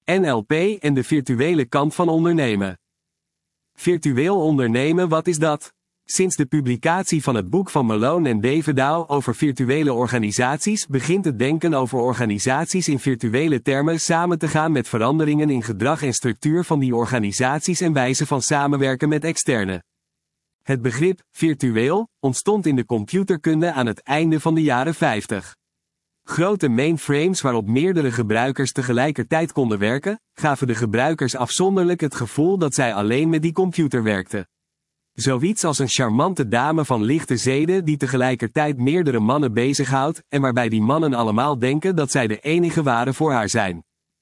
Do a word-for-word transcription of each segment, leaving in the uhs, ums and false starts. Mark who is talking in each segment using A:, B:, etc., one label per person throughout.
A: N L P en de virtuele kant van ondernemen. Virtueel ondernemen, wat is dat? Sinds de publicatie van het boek van Malone en Davidow over virtuele organisaties begint het denken over organisaties in virtuele termen samen te gaan met veranderingen in gedrag en structuur van die organisaties en wijze van samenwerken met externe. Het begrip virtueel ontstond in de computerkunde aan het einde van de jaren vijftig. Grote mainframes waarop meerdere gebruikers tegelijkertijd konden werken, gaven de gebruikers afzonderlijk het gevoel dat zij alleen met die computer werkten. Zoiets als een charmante dame van lichte zeden die tegelijkertijd meerdere mannen bezighoudt en waarbij die mannen allemaal denken dat zij de enige waren voor haar zijn.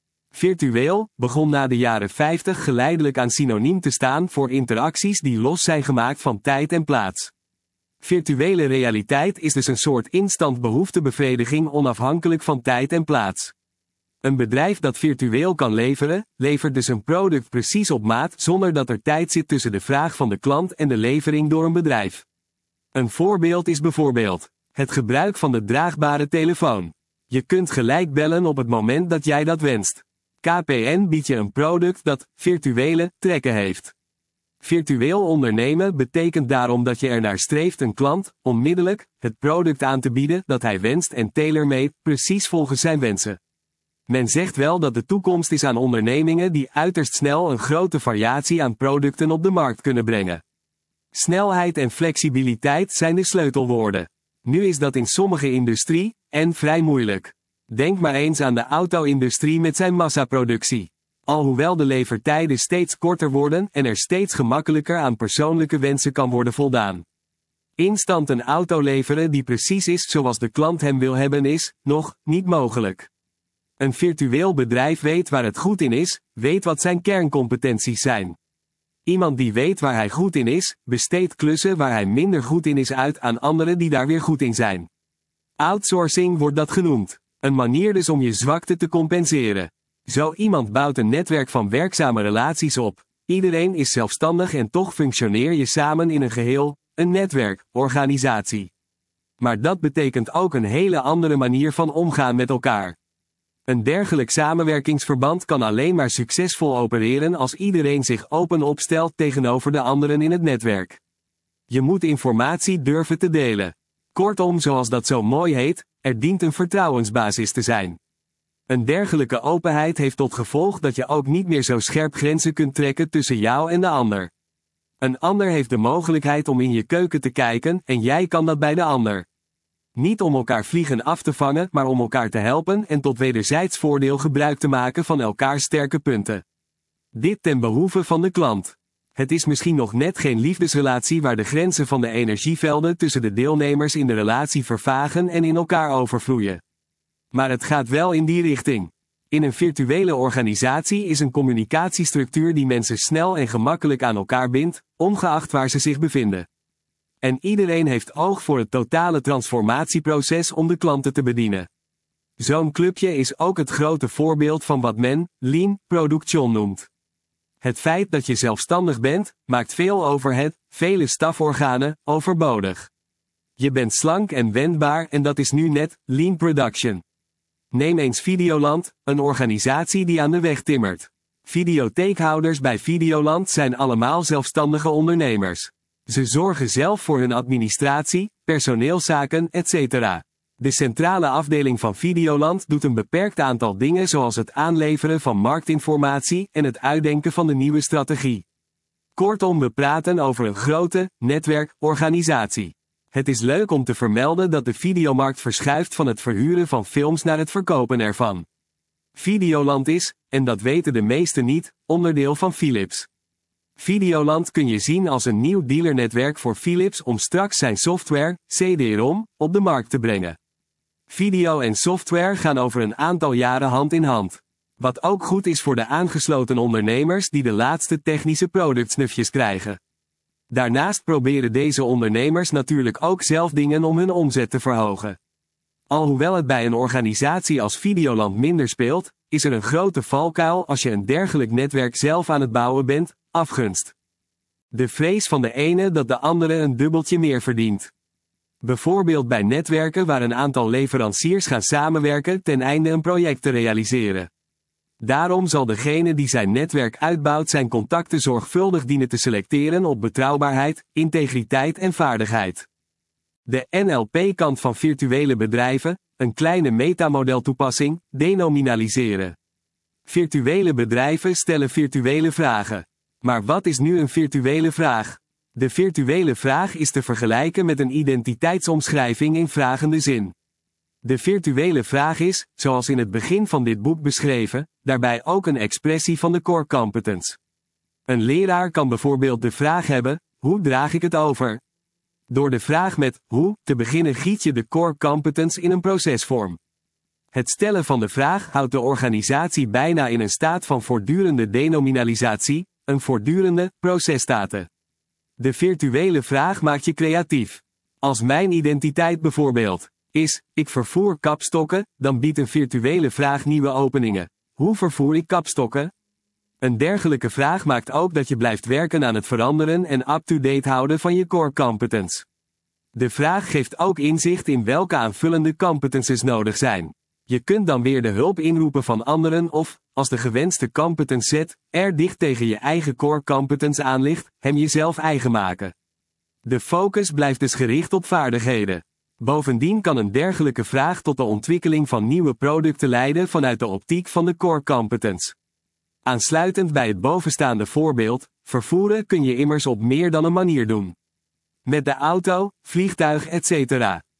A: Virtueel begon na de jaren vijftig geleidelijk aan synoniem te staan voor interacties die los zijn gemaakt van tijd en plaats. Virtuele realiteit is dus een soort instant behoeftebevrediging onafhankelijk van tijd en plaats. Een bedrijf dat virtueel kan leveren, levert dus een product precies op maat zonder dat er tijd zit tussen de vraag van de klant en de levering door een bedrijf. Een voorbeeld is bijvoorbeeld het gebruik van de draagbare telefoon. Je kunt gelijk bellen op het moment dat jij dat wenst. K P N biedt je een product dat virtuele trekken heeft. Virtueel ondernemen betekent daarom dat je ernaar streeft een klant onmiddellijk het product aan te bieden dat hij wenst en tailor-made, precies volgens zijn wensen. Men zegt wel dat de toekomst is aan ondernemingen die uiterst snel een grote variatie aan producten op de markt kunnen brengen. Snelheid en flexibiliteit zijn de sleutelwoorden. Nu is dat in sommige industrie en vrij moeilijk. Denk maar eens aan de auto-industrie met zijn massaproductie. Alhoewel de levertijden steeds korter worden en er steeds gemakkelijker aan persoonlijke wensen kan worden voldaan. Instant een auto leveren die precies is zoals de klant hem wil hebben is nog niet mogelijk. Een virtueel bedrijf weet waar het goed in is, weet wat zijn kerncompetenties zijn. Iemand die weet waar hij goed in is, besteedt klussen waar hij minder goed in is uit aan anderen die daar weer goed in zijn. Outsourcing wordt dat genoemd. Een manier dus om je zwakte te compenseren. Zo iemand bouwt een netwerk van werkzame relaties op. Iedereen is zelfstandig en toch functioneer je samen in een geheel, een netwerk, organisatie. Maar dat betekent ook een hele andere manier van omgaan met elkaar. Een dergelijk samenwerkingsverband kan alleen maar succesvol opereren als iedereen zich open opstelt tegenover de anderen in het netwerk. Je moet informatie durven te delen. Kortom, zoals dat zo mooi heet, er dient een vertrouwensbasis te zijn. Een dergelijke openheid heeft tot gevolg dat je ook niet meer zo scherp grenzen kunt trekken tussen jou en de ander. Een ander heeft de mogelijkheid om in je keuken te kijken en jij kan dat bij de ander. Niet om elkaar vliegen af te vangen, maar om elkaar te helpen en tot wederzijds voordeel gebruik te maken van elkaars sterke punten. Dit ten behoeve van de klant. Het is misschien nog net geen liefdesrelatie waar de grenzen van de energievelden tussen de deelnemers in de relatie vervagen en in elkaar overvloeien. Maar het gaat wel in die richting. In een virtuele organisatie is een communicatiestructuur die mensen snel en gemakkelijk aan elkaar bindt, ongeacht waar ze zich bevinden. En iedereen heeft oog voor het totale transformatieproces om de klanten te bedienen. Zo'n clubje is ook het grote voorbeeld van wat men lean production noemt. Het feit dat je zelfstandig bent, maakt veel over het, vele staforganen, overbodig. Je bent slank en wendbaar en dat is nu net lean production. Neem eens Videoland, een organisatie die aan de weg timmert. Videotheekhouders bij Videoland zijn allemaal zelfstandige ondernemers. Ze zorgen zelf voor hun administratie, personeelszaken, et cetera. De centrale afdeling van Videoland doet een beperkt aantal dingen zoals het aanleveren van marktinformatie en het uitdenken van de nieuwe strategie. Kortom, we praten over een grote netwerkorganisatie. Het is leuk om te vermelden dat de videomarkt verschuift van het verhuren van films naar het verkopen ervan. Videoland is, en dat weten de meesten niet, onderdeel van Philips. Videoland kun je zien als een nieuw dealernetwerk voor Philips om straks zijn software, C D-ROM, op de markt te brengen. Video en software gaan over een aantal jaren hand in hand. Wat ook goed is voor de aangesloten ondernemers die de laatste technische productsnufjes krijgen. Daarnaast proberen deze ondernemers natuurlijk ook zelf dingen om hun omzet te verhogen. Alhoewel het bij een organisatie als Videoland minder speelt, is er een grote valkuil als je een dergelijk netwerk zelf aan het bouwen bent, afgunst. De vrees van de ene dat de andere een dubbeltje meer verdient. Bijvoorbeeld bij netwerken waar een aantal leveranciers gaan samenwerken ten einde een project te realiseren. Daarom zal degene die zijn netwerk uitbouwt zijn contacten zorgvuldig dienen te selecteren op betrouwbaarheid, integriteit en vaardigheid. De N L P-kant van virtuele bedrijven, een kleine metamodeltoepassing, denominaliseren. Virtuele bedrijven stellen virtuele vragen. Maar wat is nu een virtuele vraag? De virtuele vraag is te vergelijken met een identiteitsomschrijving in vragende zin. De virtuele vraag is, zoals in het begin van dit boek beschreven, daarbij ook een expressie van de core competence. Een leraar kan bijvoorbeeld de vraag hebben: hoe draag ik het over? Door de vraag met hoe te beginnen giet je de core competence in een procesvorm. Het stellen van de vraag houdt de organisatie bijna in een staat van voortdurende denominalisatie, een voortdurende processtate. De virtuele vraag maakt je creatief. Als mijn identiteit bijvoorbeeld is, ik vervoer kapstokken, dan biedt een virtuele vraag nieuwe openingen. Hoe vervoer ik kapstokken? Een dergelijke vraag maakt ook dat je blijft werken aan het veranderen en up-to-date houden van je core competence. De vraag geeft ook inzicht in welke aanvullende competences nodig zijn. Je kunt dan weer de hulp inroepen van anderen of, als de gewenste competence set er dicht tegen je eigen core competence aan ligt, hem jezelf eigen maken. De focus blijft dus gericht op vaardigheden. Bovendien kan een dergelijke vraag tot de ontwikkeling van nieuwe producten leiden vanuit de optiek van de core competence. Aansluitend bij het bovenstaande voorbeeld, vervoeren kun je immers op meer dan een manier doen. Met de auto, vliegtuig et cetera.